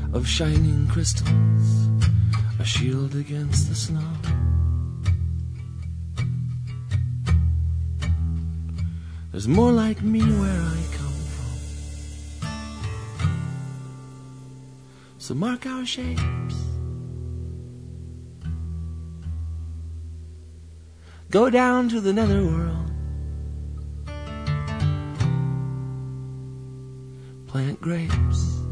of shining crystals, a shield against the snow. There's more like me where I come from, so mark our shapes. Go down to the netherworld, plant grapes.